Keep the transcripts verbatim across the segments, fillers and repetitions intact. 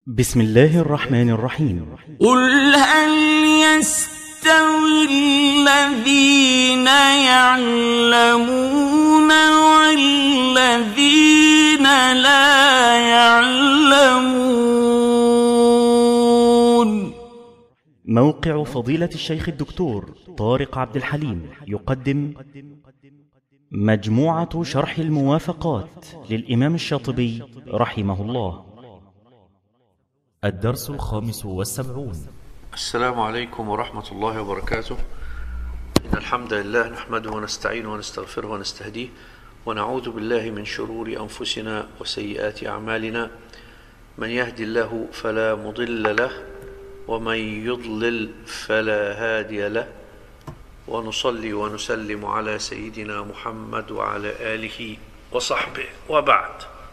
بسم الله الرحمن الرحيم. قل هل يستوي الذين يعلمون والذين لا يعلمون؟ موقع فضيلة الشيخ الدكتور طارق عبد الحليم يقدم مجموعة شرح الموافقات للإمام الشاطبي رحمه الله. الدرس الخامس والسبعون. السلام عليكم ورحمة الله وبركاته. إن الحمد لله نحمده ونستعينه ونستغفره ونستهديه ونعوذ بالله من شرور أنفسنا وسيئات أعمالنا. من يهدي الله فلا مضل له ومن يضلل فلا هادي له، ونصلي ونسلم على سيدنا محمد وعلى آله وصحبه، وبعد.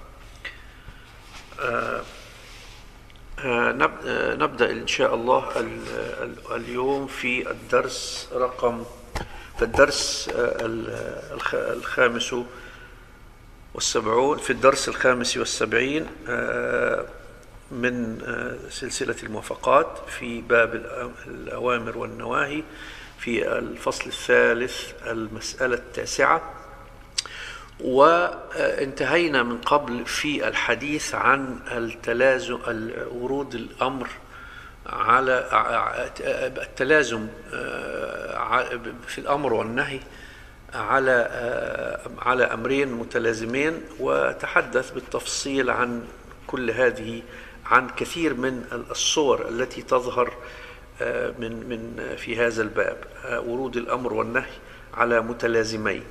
آه نبدأ إن شاء الله اليوم في الدرس رقم في الدرس الخامس والسبعون في الدرس الخامس والسبعين من سلسلة الموافقات في باب الأوامر والنواهي، في الفصل الثالث المسألة التاسعة. وانتهينا من قبل في الحديث عن التلازم ورود الأمر على التلازم في الأمر والنهي على على أمرين متلازمين، وتحدث بالتفصيل عن كل هذه، عن كثير من الصور التي تظهر من من في هذا الباب، ورود الأمر والنهي على متلازمين،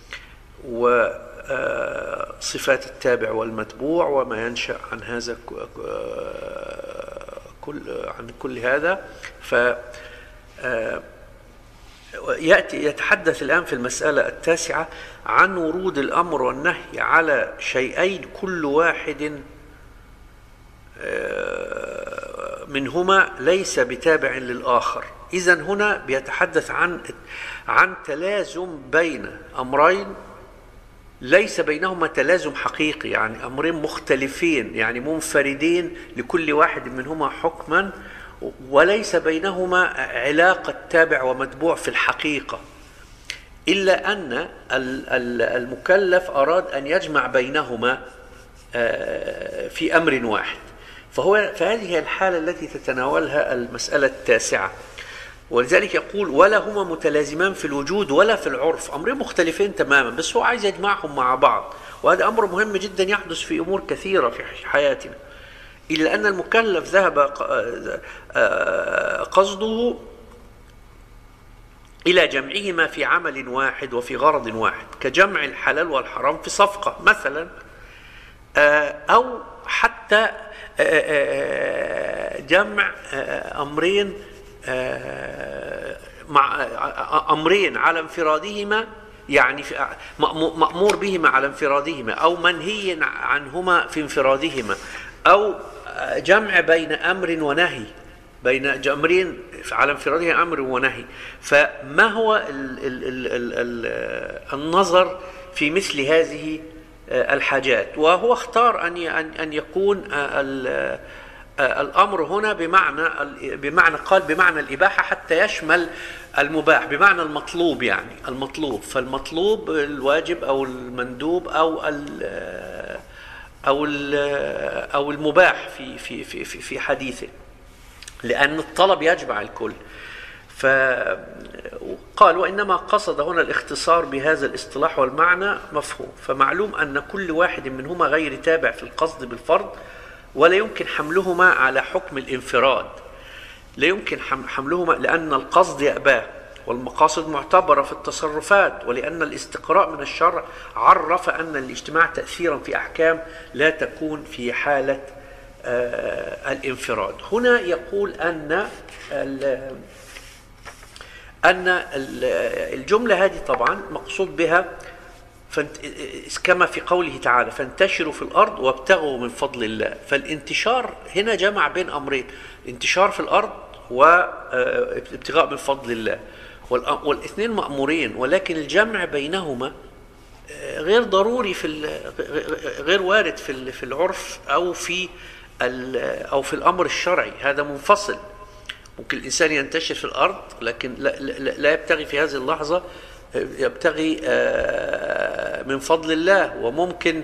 وصفات التابع والمتبوع وما ينشأ عن هذا كل عن كل هذا. ف يأتي يتحدث الآن في المسألة التاسعة عن ورود الأمر والنهي على شيئين كل واحد منهما ليس بتابع للآخر. إذن هنا بيتحدث عن عن تلازم بين أمرين ليس بينهما تلازم حقيقي، يعني أمرين مختلفين، يعني منفردين لكل واحد منهما حكما، وليس بينهما علاقة تابع ومتبوع في الحقيقة، إلا أن المكلف أراد أن يجمع بينهما في أمر واحد. فهو فهذه هي الحالة التي تتناولها المسألة التاسعة. ولذلك يقول ولا هما متلازمان في الوجود ولا في العرف، أمرين مختلفين تماما، بس هو عايز يجمعهم مع بعض، وهذا أمر مهم جدا يحدث في أمور كثيرة في حياتنا، إلا أن المكلف ذهب قصده إلى جمعهما في عمل واحد وفي غرض واحد، كجمع الحلال والحرام في صفقة مثلا، أو حتى جمع أمرين مع أمرين على انفرادهما، يعني مأمور بهما على انفرادهما، أو منهي عنهما في انفرادهما، أو جمع بين أمر ونهي، بين أمرين على انفرادهما أمر ونهي. فما هو ال ال ال ال ال النظر في مثل هذه الحاجات؟ وهو اختار أن أن يكون الأمر هنا بمعنى بمعنى قال بمعنى الإباحة حتى يشمل المباح، بمعنى المطلوب، يعني المطلوب، فالمطلوب الواجب أو المندوب أو ال أو ال أو المباح في في في في حديثه، لأن الطلب يجمع الكل. فقال وإنما قصد هنا الاختصار بهذا الاصطلاح والمعنى مفهوم. فمعلوم أن كل واحد منهما غير تابع في القصد بالفرض، ولا يمكن حملهما على حكم الانفراد، لا يمكن حملهما، لأن القصد يأباه، والمقاصد معتبرة في التصرفات، ولأن الاستقراء من الشرع عرف أن الاجتماع تأثيرا في أحكام لا تكون في حالة آه الانفراد. هنا يقول أن أن الجملة هذه طبعا مقصود بها كما في قوله تعالى فانتشروا في الأرض وابتغوا من فضل الله. فالانتشار هنا جمع بين أمرين، انتشار في الأرض وابتغاء من فضل الله، والاثنين مأمورين، ولكن الجمع بينهما غير ضروري، في غير وارد في في العرف أو في أو في الأمر الشرعي، هذا منفصل. ممكن الإنسان ينتشر في الأرض لكن لا, لا يبتغي في هذه اللحظة، يبتغي من فضل الله، وممكن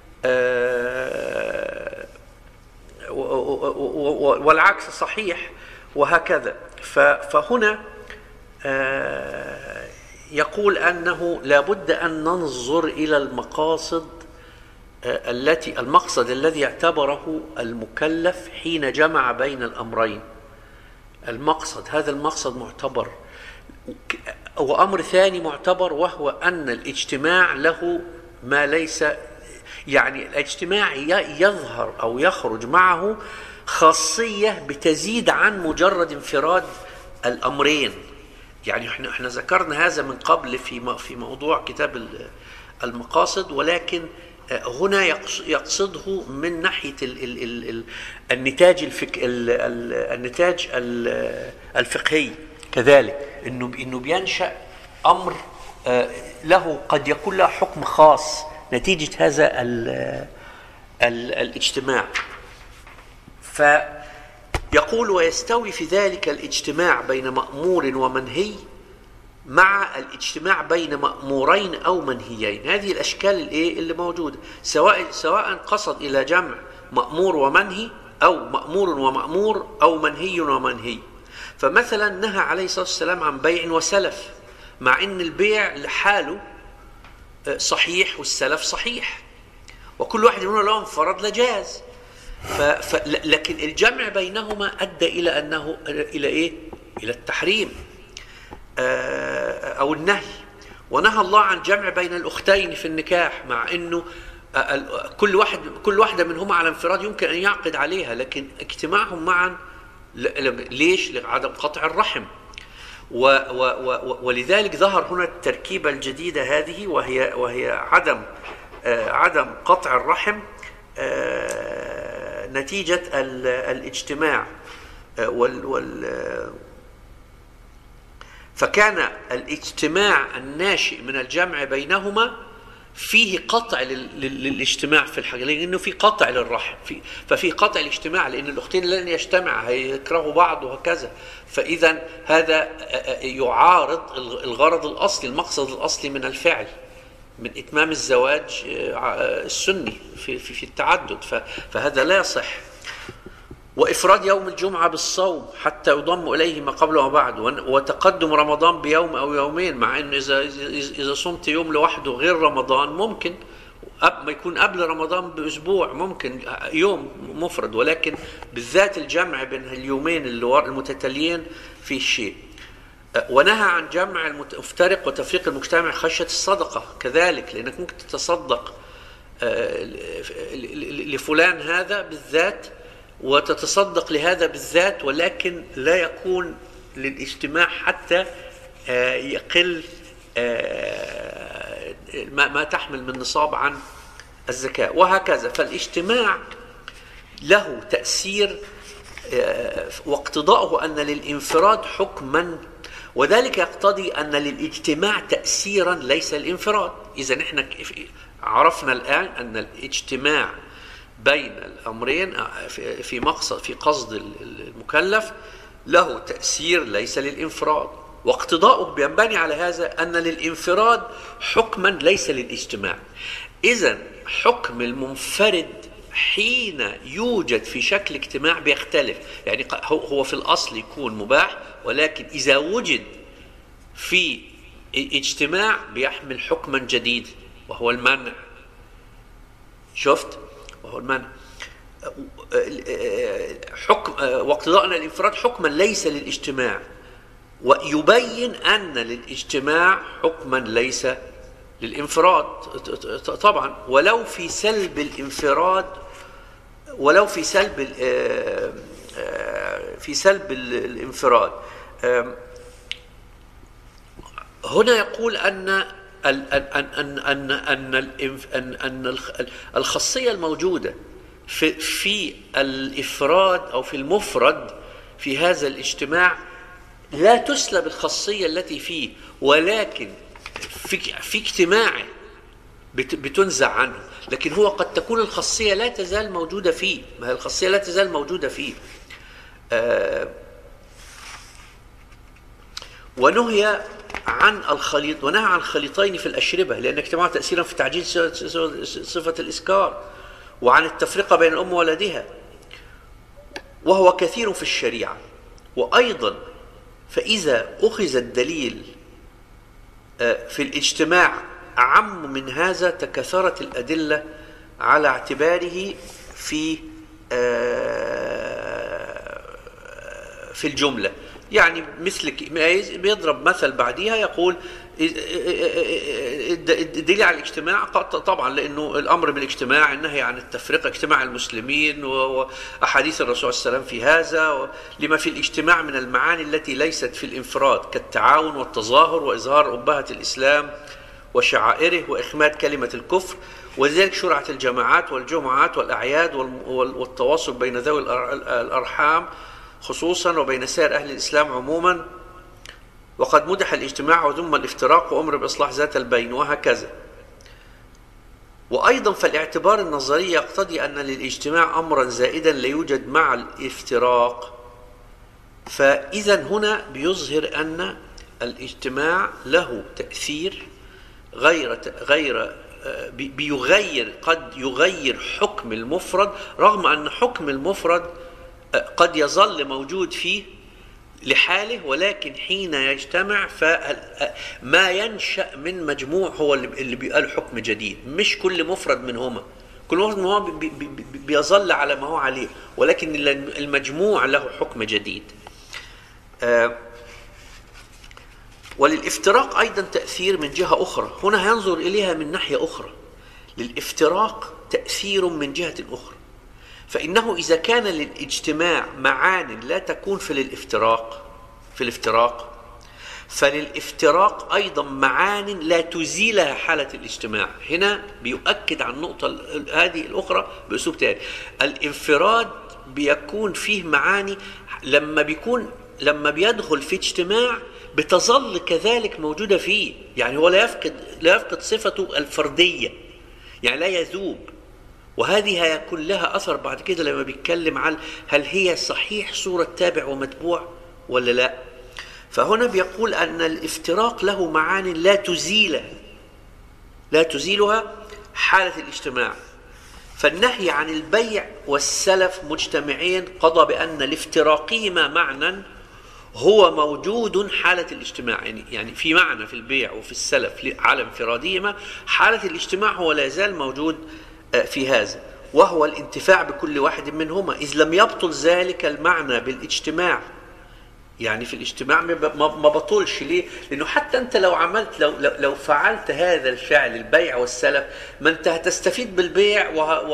والعكس صحيح، وهكذا. فهنا يقول أنه لا بد أن ننظر إلى المقاصد التي المقصد الذي اعتبره المكلف حين جمع بين الأمرين. المقصد هذا المقصد معتبر. وأمر ثاني معتبر، وهو أن الاجتماع له ما ليس، يعني الاجتماع يظهر أو يخرج معه خاصية بتزيد عن مجرد انفراد الأمرين. يعني احنا احنا ذكرنا هذا من قبل في في موضوع كتاب المقاصد، ولكن هنا يقصده من ناحية النتاج الفك النتاج الفقهي كذلك، انه انه بينشأ امر له قد يكون له حكم خاص نتيجة هذا ال ال الاجتماع. فيقول ويستوي في ذلك الاجتماع بين مأمور ومنهي مع الاجتماع بين مأمورين أو منهيين. هذه الأشكال الإيه اللي موجودة، سواء سواء قصد إلى جمع مأمور ومنهي، أو مأمور ومأمور، أو منهي ومنهي. فمثلا نهى عليه الصلاة والسلام عن بيع وسلف، مع أن البيع لحاله صحيح والسلف صحيح، وكل واحد منهم له انفراد لجاز. ف... لكن الجمع بينهما أدى إلى أنه إلى إيه؟ إلى التحريم أو النهي. ونهى الله عن جمع بين الأختين في النكاح، مع أنه كل واحد كل واحدة منهما على انفراد يمكن أن يعقد عليها، لكن اجتماعهم معا ليش؟ لعدم قطع الرحم. و و ولذلك ظهر هنا التركيبة الجديدة هذه، وهي وهي عدم عدم قطع الرحم نتيجة الاجتماع. وال وال فكان الاجتماع الناشئ من الجمع بينهما فيه قطع للاجتماع في الحاجة، لأنه في قطع للرحم، في ففي قطع الاجتماع، لأن الأختين لن يجتمع، هيكرهوا بعض وهكذا. فإذا هذا يعارض الغرض الأصلي، المقصد الأصلي من الفعل، من إتمام الزواج السني في في في التعدد. فهذا لا يصح. وإفراد يوم الجمعة بالصوم حتى يضم إليه ما قبله وبعده، وتقدم رمضان بيوم أو يومين، مع أنه إذا إذا صمت يوم لوحده غير رمضان ممكن ما يكون قبل رمضان بأسبوع، ممكن يوم مفرد، ولكن بالذات الجمع بين اليومين المتتاليين في شيء. ونهى عن جمع المفترق وتفريق المجتمع خشية الصدقة كذلك، لأنك ممكن تتصدق لفلان هذا بالذات وتتصدق لهذا بالذات، ولكن لا يكون للاجتماع حتى يقل ما تحمل من نصاب عن الزكاة، وهكذا. فالاجتماع له تأثير، واقتضاؤه أن للانفراد حكما، وذلك يقتضي أن للاجتماع تأثيرا ليس الانفراد. إذا نحن عرفنا الآن أن الاجتماع بين الأمرين في مقصد في قصد المكلف له تأثير ليس للانفراد، واقتضاؤه بينبني على هذا أن للانفراد حكما ليس للاجتماع. إذن حكم المنفرد حين يوجد في شكل اجتماع بيختلف، يعني هو في الأصل يكون مباح، ولكن إذا وجد في اجتماع بيحمل حكما جديد وهو المنع. شفت؟ وهو المنع. حكم واقتضاءنا الانفراد حكما ليس للاجتماع، ويبين أن للاجتماع حكما ليس للانفراد طبعا، ولو في سلب الانفراد، ولو في سلب في سلب الانفراد. هنا يقول أن أن أن أن أن أن الخاصية الموجودة في في الإفراد أو في المفرد في هذا الاجتماع لا تسلب الخاصية التي فيه، ولكن في في اجتماعه بتنزع عنه، لكن هو قد تكون الخاصية لا تزال موجودة فيه. ما هي الخاصية لا تزال موجودة فيه. آه ونهي عن الخليط ونهى عن خليطين في الأشربة لأن اجتماع تأثيرا في تعجيل صفة الإسكار، وعن التفرقة بين الأم وولدها، وهو كثير في الشريعة. وأيضا فإذا أخذ الدليل في الاجتماع أعم من هذا تكاثرت الأدلة على اعتباره في في الجملة. يعني مثل بيضرب مثل بعديها يقول الدليل على الاجتماع طبعا لأنه الأمر بالاجتماع، النهي عن التفرقة، اجتماع المسلمين، وأحاديث الرسول صلى الله عليه وسلم في هذا، لما في الاجتماع من المعاني التي ليست في الانفراد كالتعاون والتظاهر وإظهار أبهة الإسلام وشعائره وإخماد كلمة الكفر. ولذلك شرعت الجماعات والجمعات والأعياد والتواصل بين ذوي الأرحام خصوصا وبين سائر أهل الإسلام عموما. وقد مدح الاجتماع وذم الافتراق وأمر بإصلاح ذات البين وهكذا. وأيضا فالاعتبار النظري يقتضي أن للاجتماع أمرا زائدا لا يوجد مع الافتراق. فإذا هنا بيظهر أن الاجتماع له تأثير غير غير بيغير قد يغير حكم المفرد، رغم أن حكم المفرد قد يظل موجود فيه لحاله، ولكن حين يجتمع فما ينشأ من مجموع هو اللي بيقال حكم جديد، مش كل مفرد منهما. كل مفرد منهما بيظل على ما هو عليه، ولكن المجموع له حكم جديد. وللافتراق أيضا تأثير من جهة أخرى، هنا هينظر إليها من ناحية أخرى. للافتراق تأثير من جهة أخرى، فإنه إذا كان للاجتماع معان لا تكون في الافتراق في الافتراق فللافتراق أيضا معان لا تزيلها حالة الاجتماع. هنا بيؤكد على النقطة هذه الأخرى بأسلوب تاني. الانفراد بيكون فيه معاني لما بيكون لما بيدخل في اجتماع بتظل كذلك موجودة فيه، يعني هو لا يفقد لا يفقد صفته الفردية، يعني لا يذوب. وهذه هيكون لها أثر بعد كده لما بيتكلم عن هل هي صحيح صورة تابع ومتبوع ولا لا. فهنا بيقول أن الافتراق له معان لا تزيل لا تزيلها حالة الاجتماع. فالنهي عن البيع والسلف مجتمعين قضى بأن لافتراقهما معنى هو موجود حالة الاجتماع، يعني يعني في معنى في البيع وفي السلف على انفرادهما، حالة الاجتماع هو لا يزال موجود في هذا، وهو الانتفاع بكل واحد منهما، إذ لم يبطل ذلك المعنى بالاجتماع. يعني في الاجتماع ما بطلش. ليه؟ لأنه حتى أنت لو عملت لو لو فعلت هذا الفعل البيع والسلف، ما أنت هتستفيد بالبيع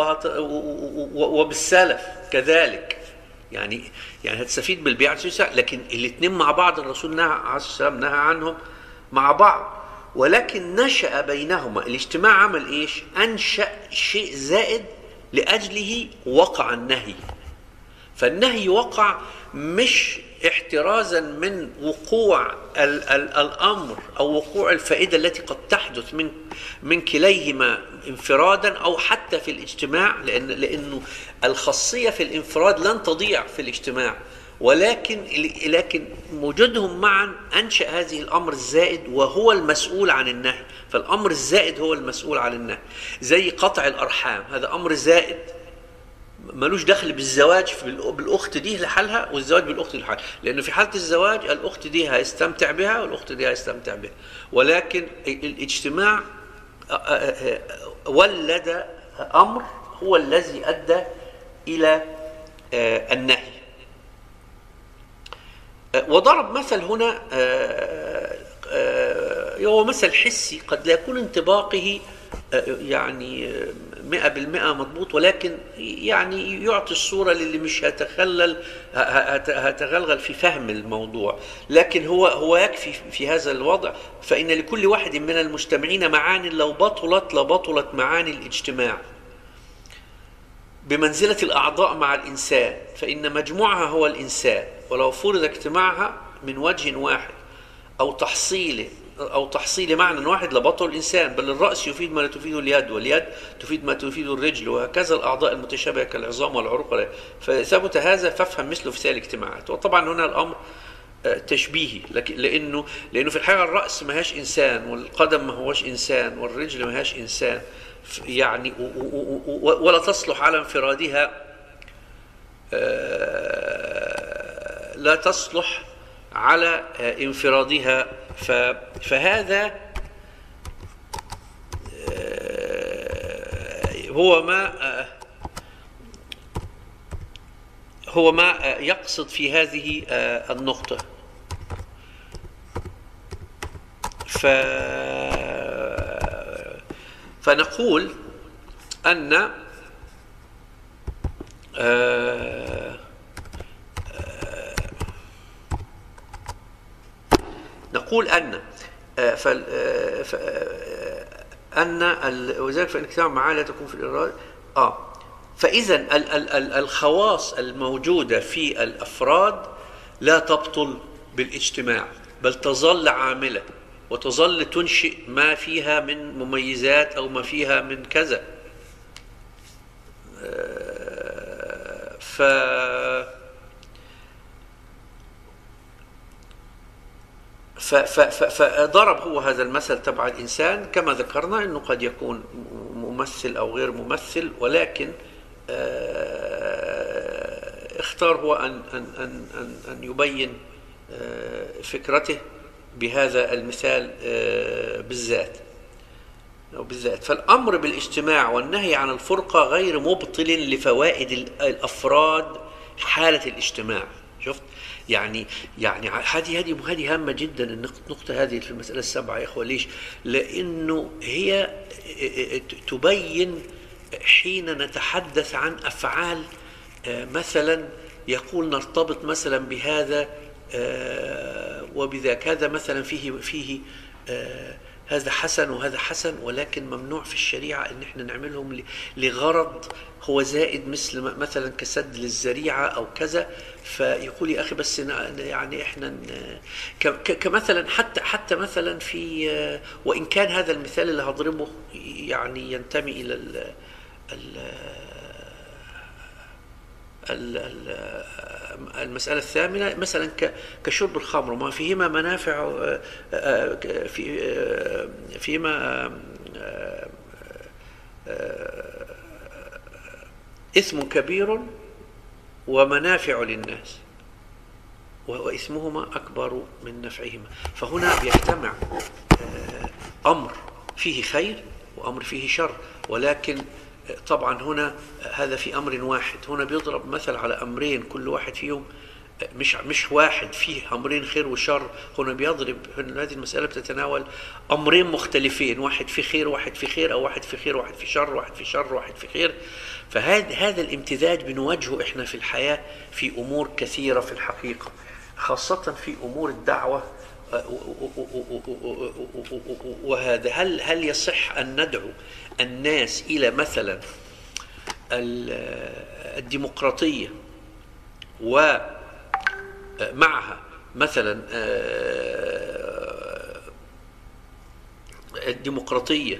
وبالسلف كذلك. يعني يعني هتستفيد بالبيع، لكن الاثنين مع بعض الرسول نهى عليه السلام نهى عنهم مع بعض. ولكن نشأ بينهما الاجتماع، عمل ايش؟ انشأ شيء زائد لاجله وقع النهي. فالنهي وقع مش احترازا من وقوع ال ال الامر او وقوع الفائده التي قد تحدث من من كليهما انفرادا او حتى في الاجتماع، لان لانه الخاصيه في الانفراد لن تضيع في الاجتماع، ولكن لكن وجودهم معا انشأ هذه الامر الزائد وهو المسؤول عن النهي. فالامر الزائد هو المسؤول عن النهي، زي قطع الارحام، هذا امر زائد ملوش دخل بالزواج بالاخت دي لحالها والزواج بالاخت لحالها، لانه في حاله الزواج الاخت دي هيستمتع بها والاخت دي هيستمتع بها، ولكن الاجتماع ولد امر هو الذي ادى الى النهي. وضرب مثل هنا هو مثل حسي قد لا يكون انطباقه يعني مئة بالمئة مضبوط، ولكن يعني يعطي الصورة للي مش هتخلل هتغلغل في فهم الموضوع، لكن هو هو يكفي في هذا الوضع. فإن لكل واحد من المجتمعين معاني لو بطلت لبطلت معاني الاجتماع بمنزلة الأعضاء مع الإنسان، فإن مجموعها هو الإنسان، ولو فرض اجتماعها من وجه واحد أو تحصيله أو تحصيل معنى واحد لبطل الإنسان، بل الرأس يفيد ما لا تفيده اليد، واليد تفيد ما تفيده الرجل، وهكذا الأعضاء المتشابهة كالعظام والعروق. فثبت هذا فافهم مثله في ثاني الاجتماعات. وطبعا هنا الأمر تشبيهي، لكن لأنه لأنه في الحقيقة الرأس ما هاش إنسان، والقدم ما هوش إنسان، والرجل ما هاش إنسان، يعني ولا تصلح على انفرادها، لا تصلح على انفرادها. فهذا هو ما هو ما يقصد في هذه النقطة. ف فنقول أن نقول أن أن وذلك فإن اجتمع معاه لا تكون في الإرادة. آه فإذا الخواص الموجودة في الأفراد لا تبطل بالاجتماع، بل تظل عاملة وتظل تنشئ ما فيها من مميزات أو ما فيها من كذا. ف فضرب هو هذا المثل تبع الإنسان كما ذكرنا أنه قد يكون ممثل أو غير ممثل، ولكن اختار هو أن أن أن أن يبين فكرته بهذا المثال بالذات أو بالذات. فالأمر بالاجتماع والنهي عن الفرقة غير مبطل لفوائد الأفراد حالة الاجتماع. شفت يعني يعني هذه هذه هذه هامة جدا النقطة هذه في المسألة السبعة يا إخوة. ليش؟ لأنه هي تبين حين نتحدث عن أفعال مثلا يقول نرتبط مثلا بهذا وبذاك، هذا مثلا فيه فيه هذا حسن وهذا حسن، ولكن ممنوع في الشريعة ان احنا نعملهم لغرض هو زائد، مثل مثلا كسد للذريعة او كذا. فيقول يا اخي بس يعني احنا كمثلا حتى حتى مثلا في، وان كان هذا المثال اللي هضربه يعني ينتمي الى ال ال المسألة الثامنة مثلا كشرب الخمر، وما فيهما منافع في فيما إثم كبير ومنافع للناس وإثمهما أكبر من نفعهما. فهنا بيجتمع أمر فيه خير وأمر فيه شر، ولكن طبعا هنا هذا في أمر واحد. هنا بيضرب مثل على أمرين كل واحد فيهم مش مش واحد فيه أمرين خير وشر. هنا بيضرب هذه المسألة بتتناول أمرين مختلفين، واحد في خير واحد في خير، أو واحد في خير واحد في شر، واحد في شر واحد في خير. فهذا هذا الامتزاج بنواجهه إحنا في الحياة في أمور كثيرة في الحقيقة، خاصة في أمور الدعوة. وهذا هل هل يصح أن ندعو الناس إلى مثلا الديمقراطية ومعها مثلا الديمقراطية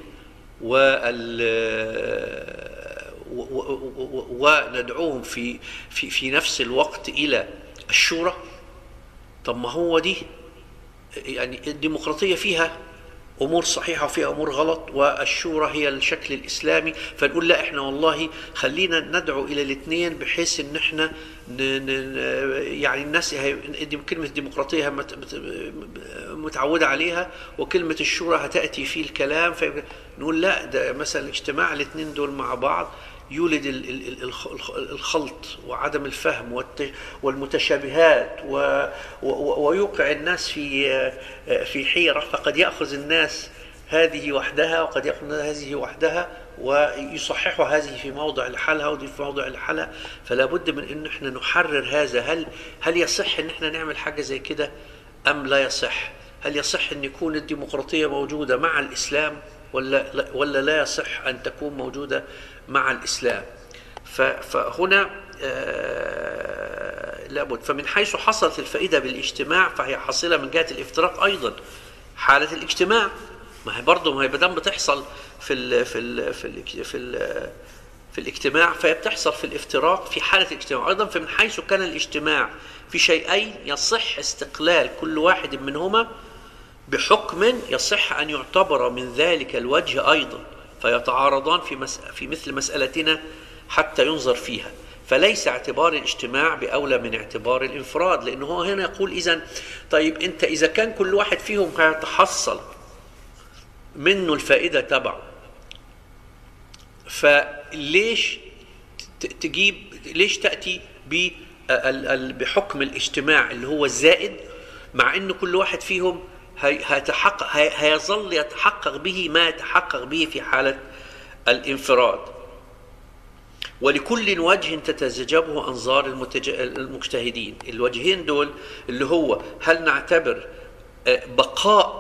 وندعوهم في في في نفس الوقت إلى الشورى؟ طب ما هو دي يعني الديمقراطية فيها أمور صحيحة وفيها أمور غلط، والشورى هي الشكل الإسلامي. فنقول لا إحنا والله خلينا ندعو إلى الاثنين، بحيث إن إحنا يعني الناس كلمة الديمقراطية متعودة عليها، وكلمة الشورى هتأتي في الكلام. فنقول لا، ده مثلا اجتماع الاثنين دول مع بعض يولد الخلط وعدم الفهم والمتشابهات، ويوقع الناس في في حيرة. فقد يأخذ الناس هذه وحدها وقد يأخذ هذه وحدها، ويصححوا هذه في موضع لحالها ودي في موضع لحالها. فلا بد من ان احنا نحرر هذا. هل هل يصح ان احنا نعمل حاجة زي كده ام لا يصح؟ هل يصح ان يكون الديمقراطية موجودة مع الاسلام ولا ولا لا يصح ان تكون موجودة مع الإسلام؟ فهنا آه لابد. فمن حيث حصلت الفائدة بالاجتماع فهي حاصلة من جهة الافتراق أيضا، حالة الاجتماع. ما هي برضه ما هي بدل بتحصل في ال في ال في ال في ال في الاجتماع، فهي بتحصل في الافتراق في حالة الاجتماع أيضا. فمن حيث كان الاجتماع في شيئين يصح استقلال كل واحد منهما بحكم يصح أن يعتبر من ذلك الوجه أيضا، فيتعارضان في مس في مثل مسألتنا حتى ينظر فيها. فليس اعتبار الاجتماع بأولى من اعتبار الانفراد، لأنه هو هنا يقول إذن طيب أنت إذا كان كل واحد فيهم هيتحصل منه الفائدة تبعه، فليش تجيب ليش تأتي بحكم الاجتماع اللي هو الزائد، مع أنه كل واحد فيهم هيتحقق هيظل يتحقق به ما يتحقق به في حالة الانفراد. ولكل وجه تتزجبه أنظار المجتهدين. الوجهين دول اللي هو هل نعتبر بقاء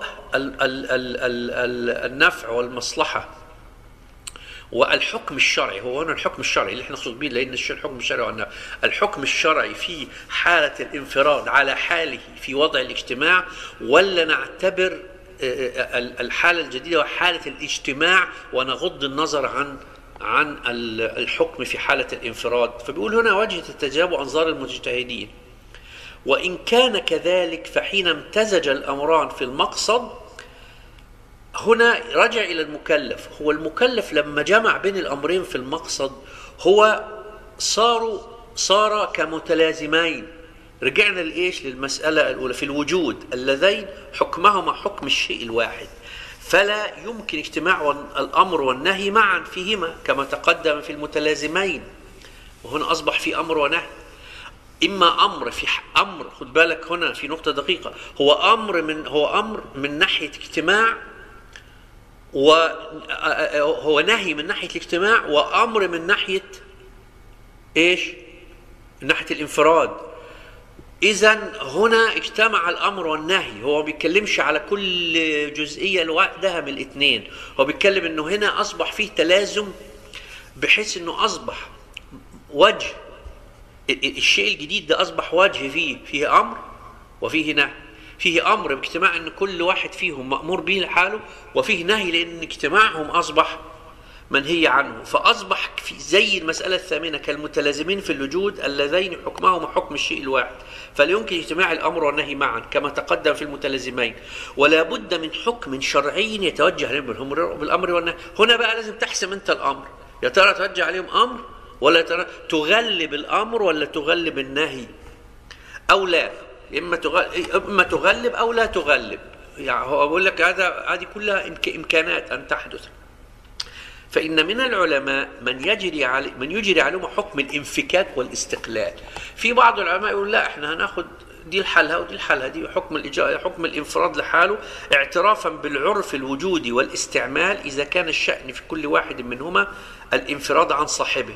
النفع والمصلحة والحكم الشرعي، هو هنا الحكم الشرعي اللي احنا نقصد به، لأن الحكم الشرعي والنفع، الحكم الشرعي في حالة الانفراد على حاله في وضع الاجتماع، ولا نعتبر الحالة الجديدة وحالة الاجتماع ونغض النظر عن عن الحكم في حالة الانفراد. فبيقول هنا وجه تتجاب أنظار المجتهدين. وإن كان كذلك فحين امتزج الأمران في المقصد، هنا رجع إلى المكلف. هو المكلف لما جمع بين الأمرين في المقصد هو صاروا صار كمتلازمين. رجعنا لإيش؟ للمسألة الأولى في الوجود اللذين حكمهما حكم الشيء الواحد، فلا يمكن اجتماع الأمر والنهي معا فيهما كما تقدم في المتلازمين. وهنا أصبح في أمر ونهي. إما أمر في أمر، خد بالك هنا في نقطة دقيقة، هو أمر من هو أمر من ناحية اجتماع، وهو نهي من ناحية الاجتماع، وأمر من ناحية إيش؟ من ناحية الانفراد. إذن هنا اجتمع الأمر والنهي. هو ما بيتكلمش على كل جزئية لوحدها من الاثنين، هو بيتكلم إنه هنا أصبح فيه تلازم، بحيث إنه أصبح وجه الشيء الجديد ده أصبح وجه فيه فيه أمر وفيه نهي. فيه أمر باجتماع إن كل واحد فيهم مأمور به لحاله، وفيه نهي لأن اجتماعهم أصبح منهي عنه. فأصبح في زي المسألة الثامنة كالمتلازمين في الوجود اللذين حكمهما حكم الشيء الواحد، فلا يمكن اجتماع الأمر والنهي معا كما تقدم في المتلازمين، ولا بد من حكم شرعي يتوجه عليهم بالأمر والنهي. هنا بقى لازم تحسم أنت الأمر، يا ترى توجه عليهم أمر ولا ترى تغلب الأمر ولا تغلب النهي أو لا، إما إما تغلب أو لا تغلب. يعني هو بقول لك هذا هذه كلها إمكانات أن تحدث. فإن من العلماء من يجري علي من يجري عليهم حكم الانفكاك والاستقلال. في بعض العلماء يقول لا، احنا هناخد دي الحالها ودي الحالها، دي حكم الإجا... حكم الانفراد لحاله، اعترافا بالعرف الوجودي والاستعمال إذا كان الشأن في كل واحد منهما الانفراد عن صاحبه.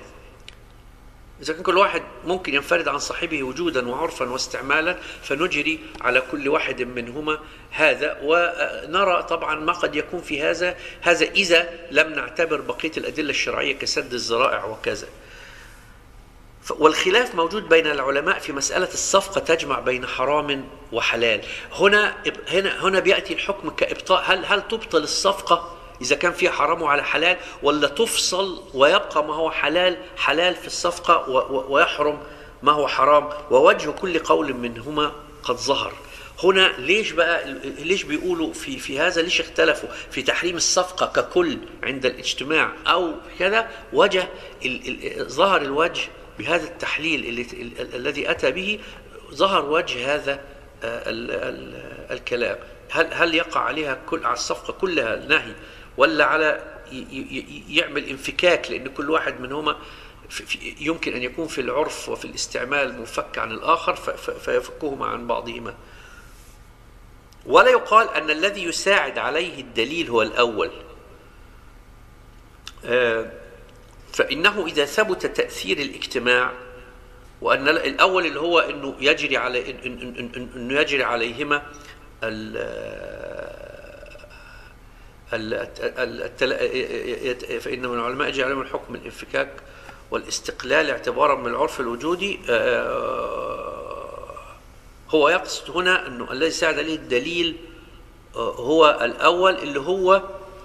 إذا كان كل واحد ممكن ينفرد عن صاحبه وجودا وعرفا واستعمالا، فنجري على كل واحد منهما هذا. ونرى طبعا ما قد يكون في هذا هذا إذا لم نعتبر بقية الأدلة الشرعية كسد الذرائع وكذا. والخلاف موجود بين العلماء في مسألة الصفقة تجمع بين حرام وحلال. هنا هنا هنا بيأتي الحكم كإبطاء. هل هل تبطل الصفقة إذا كان فيها حرام وعلى حلال، ولا تفصل ويبقى ما هو حلال حلال في الصفقة ويحرم ما هو حرام؟ ووجه كل قول منهما قد ظهر. هنا ليش بقى ليش بيقولوا في في هذا ليش اختلفوا في تحريم الصفقة ككل عند الاجتماع أو كذا؟ وجه ظهر الوجه بهذا التحليل اللي الذي أتى به، ظهر وجه هذا الكلام. هل هل يقع عليها كل على الصفقة كلها النهي، ولا على يعمل انفكاك، لأن كل واحد منهما يمكن أن يكون في العرف وفي الاستعمال منفك عن الآخر فيفكهما عن بعضهما. ولا يقال أن الذي يساعد عليه الدليل هو الأول، فإنه إذا ثبت تأثير الاجتماع، وأن الأول اللي هو أنه يجري على أنه يجري عليهما فإن من العلماء يجري عليهم الحكم الانفكاك والاستقلال اعتبارا من العرف الوجودي. هو يقصد هنا أنه الذي ساعد عليه الدليل هو الأول اللي هو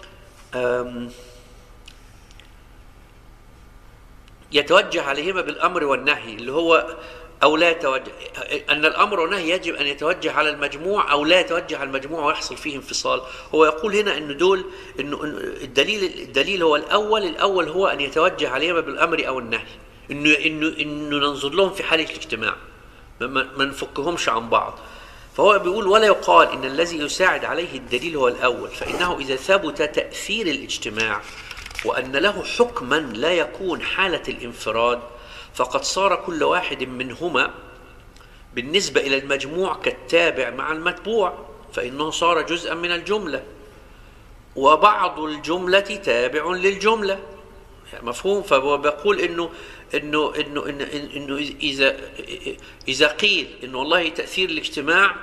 يتوجه عليهما بالأمر والنهي، اللي هو أو لا يتوجه، أن الأمر والنهي يجب أن يتوجه على المجموع أو لا يتوجه على المجموع ويحصل فيه انفصال. هو يقول هنا أن دول إنه الدليل الدليل هو الأول الأول هو أن يتوجه عليهما بالأمر أو النهي، إنه إنه إنه ننظر لهم في حالة الاجتماع، ما نفكهمش عن بعض. فهو بيقول ولا يقال إن الذي يساعد عليه الدليل هو الأول، فإنه إذا ثبت تأثير الاجتماع وأن له حكما لا يكون حالة الانفراد، فقد صار كل واحد منهما بالنسبة إلى المجموع كالتابع مع المتبوع، فإنه صار جزءا من الجملة، وبعض الجملة تابع للجملة. مفهوم؟ فهو بيقول إنه إنه إنه إنه, إنه إذا إذا قيل إنه والله تأثير الاجتماع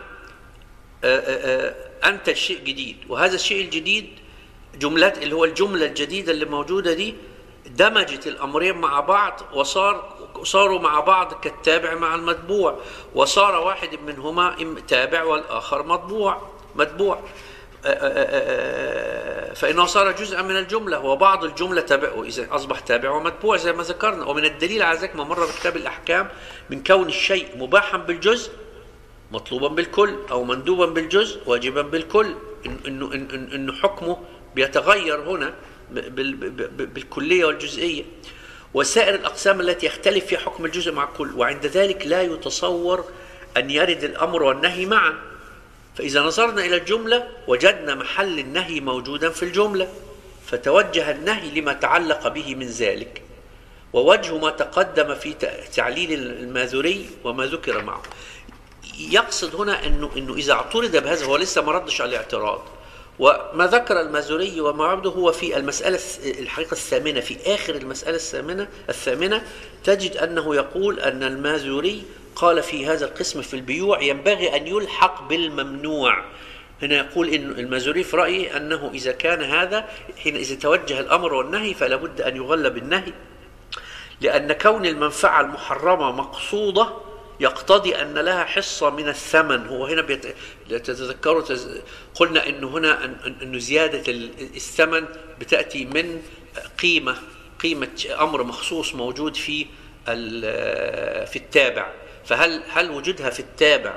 أنتج شيء جديد، وهذا الشيء الجديد جملات اللي هو الجملة الجديدة اللي موجودة دي دمجت الأمرين مع بعض، وصار صاروا مع بعض كالتابع مع المتبوع، وصار واحد منهما تابع والآخر متبوع متبوع فإنه صار جزءا من الجملة، وبعض الجملة تابعه إذا أصبح تابع ومتبوع زي ما ذكرنا. ومن الدليل على ذلك ما مر بكتاب الأحكام من كون الشيء مباحا بالجزء مطلوبا بالكل، أو مندوبا بالجزء واجبا بالكل، إنه إنه إنه حكمه بيتغير هنا بالكلية والجزئية، وسائر الأقسام التي يختلف فيها حكم الجزء مع الكل. وعند ذلك لا يتصور أن يرد الأمر والنهي معا، فإذا نظرنا إلى الجملة وجدنا محل النهي موجودا في الجملة، فتوجه النهي لما تعلق به من ذلك، ووجه ما تقدم في تعليل الماذوري وما ذكر معه. يقصد هنا إنه إنه إذا اعترض بهذا، هو لسه ما ردش على الاعتراض، وما ذكر الماذوري وما عبده هو في المسألة الحقيقة الثامنة، في آخر المسألة الثامنة الثامنة تجد أنه يقول أن الماذوري قال في هذا القسم في البيوع ينبغي أن يلحق بالممنوع. هنا يقول إن الماذوري في رأيه أنه إذا كان هذا حين إذا توجه الأمر والنهي فلا بد أن يغلب النهي، لأن كون المنفعة المحرمة مقصودة يقتضي أن لها حصة من الثمن. هو هنا بيت... تتذكروا تز... قلنا أنه هنا أن... أنه زيادة الثمن بتأتي من قيمة قيمة أمر مخصوص موجود في ال... في التابع، فهل هل وجودها في التابع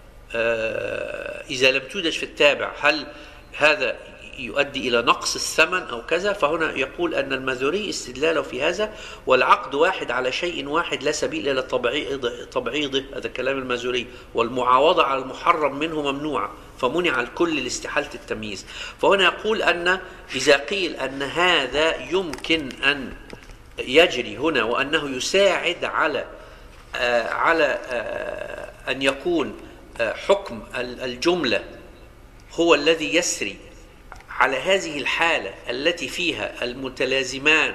إذا لم توجد في التابع هل هذا يؤدي إلى نقص الثمن أو كذا؟ فهنا يقول أن الماذوري استدلاله في هذا، والعقد واحد على شيء واحد لا سبيل إلى تبعيضه تبعيضه، هذا كلام الماذوري، والمعاوضة على المحرم منه ممنوعة، فمنع الكل لاستحالة التمييز. فهنا يقول أن إذا قيل أن هذا يمكن أن يجري هنا وأنه يساعد على آه على آه أن يكون آه حكم الجملة هو الذي يسري على هذه الحالة التي فيها المتلازمان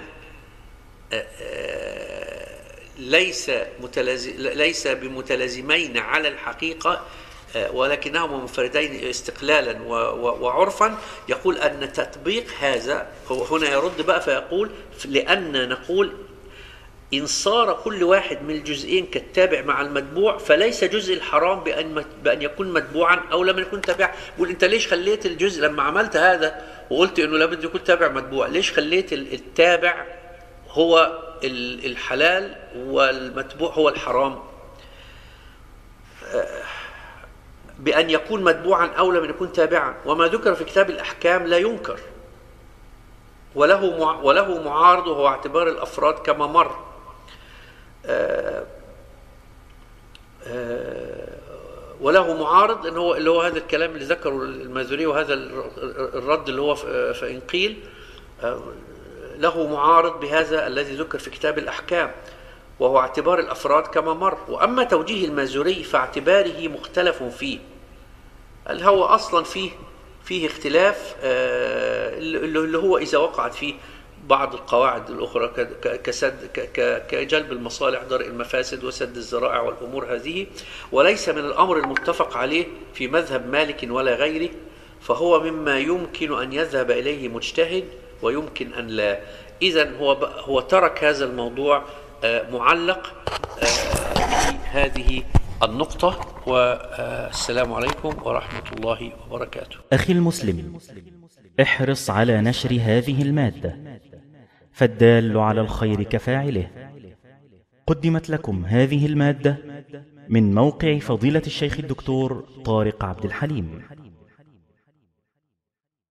ليس متلازم ليس بمتلازمين على الحقيقة ولكنهما منفردين استقلالا وعرفا، يقول أن تطبيق هذا هو هنا يرد بقى فيقول لأن نقول إن صار كل واحد من الجزئين كالتابع مع المتبوع فليس جزء الحرام بأن بأن يكون متبوعا أو لم يكن تابعا. يقول أنت ليش خليت الجزء لما عملت هذا وقلت إنه لابد يكون تابع متبوع، ليش خليت التابع هو الحلال والمتبوع هو الحرام؟ بأن يكون متبوعا أو لم يكن تابعا. وما ذكر في كتاب الأحكام لا ينكر، وله وله معارض وهو اعتبار الأفراد كما مر. آآ آآ وله معارض إن هو اللي هو هذا الكلام اللي ذكره الماذوري، وهذا الرد اللي هو فإن قيل له معارض بهذا الذي ذكر في كتاب الأحكام وهو اعتبار الأفراد كما مر. وأما توجيه الماذوري فاعتباره مختلف فيه، هل هو أصلا فيه فيه اختلاف اللي هو إذا وقعت فيه بعض القواعد الأخرى كسد كجلب المصالح، درء المفاسد، وسد الذرائع والأمور هذه، وليس من الأمر المتفق عليه في مذهب مالك ولا غيره، فهو مما يمكن أن يذهب إليه مجتهد ويمكن أن لا. إذن هو هو ترك هذا الموضوع معلق في هذه النقطة. والسلام عليكم ورحمة الله وبركاته. أخي المسلم، احرص على نشر هذه المادة، فالدال على الخير كفاعله. قدمت لكم هذه المادة من موقع فضيلة الشيخ الدكتور طارق عبد الحليم.